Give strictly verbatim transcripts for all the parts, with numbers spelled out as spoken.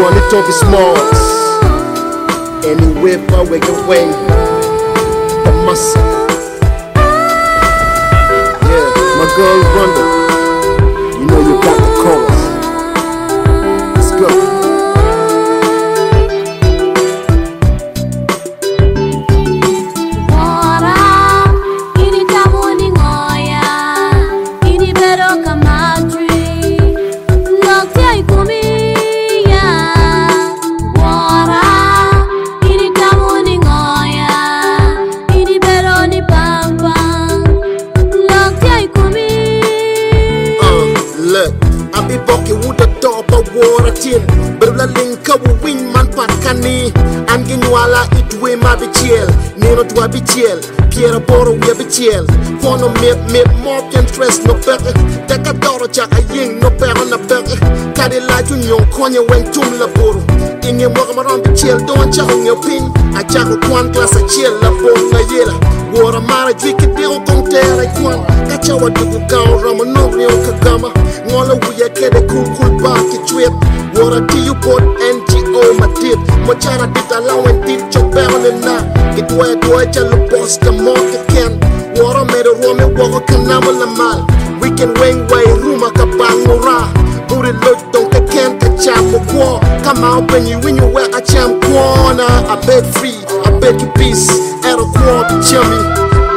one it talk small. Anywhere far away away. The muscle. Yeah, my girl Rhonda. You know you got the chorus. Let's go. Water tin, but la linka wu win man pakani. Angin wala itwe ma bichiel, nino twa bichiel, Piera boro we bichiel. Fono mip mip mob can stress no better. Taka doro chaka ying no better na better. Kadi la junyon konya wen tum la boro. Inye moga maron bichiel don chaka nyo pin. A chaka kwan class a chiel la boro na yela. Water mara driki deo kong tere kwan. Kachawa dugu kao rama no rio kagama. Ngola wuya kede cool cool baki trip. Water T U port N G O my tip. Mochana dit allow and dit chok barrel na. It way boy jalo boss the market can. Water made a rome wako kanama la mal. We can wing way ruma kabangura. Booty look don't can kacham kwa. Come out when you win you wear a cham kwana. I beg free, I beg you peace. At a quarter chummy.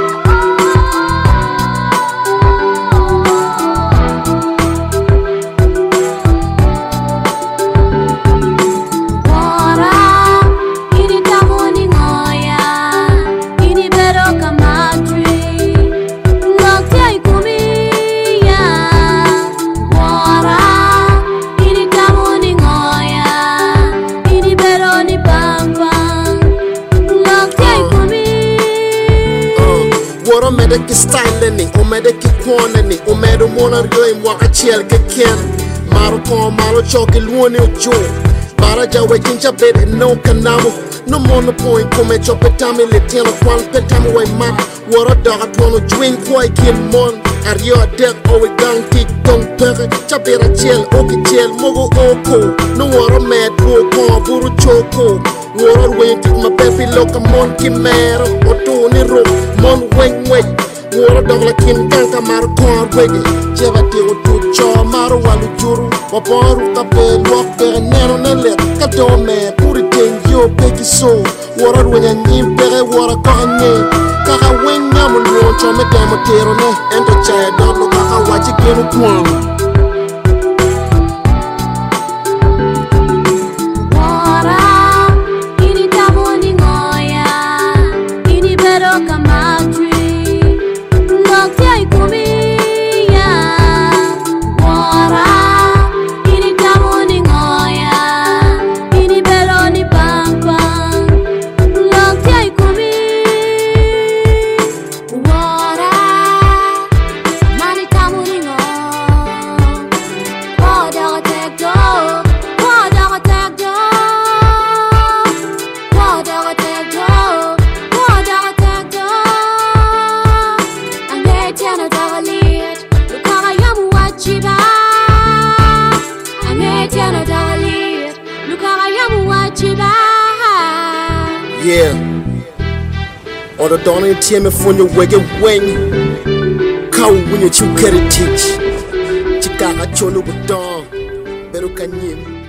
Water medic style ni, o medic kwana ni, o medic mona ryo mwaka chiel ke ken. Maro kon maro choki luone o jo. Bara jawe jinja bed no kanamo. No mono point come chope tami le tiano kwan petami way man. Water dog tono drink kwai kin mon. Ario deck o we gang tik dong pere. Chabera chiel oki chiel mogo oko. No water mad ro kon buru choko. Water wing tik my baby loka mon kimero. Oto ni ro mon weng weng. Water dog la kin kanka maro kon wege. Jeva tiro tu cho maro walu juru. Waboru kape luak pere neno nelet. Kato me puri ting yo peki so. Water wenya nyim pere water kanye. Kaka weng nyamu luon cho me demo tero ne. Endo chaya dono kaka wachi genu kwanu. Yeah, or the dawn in team for your wiggle wing. Cow when you carry teach. Chicago cholo with dawn. Pero can you?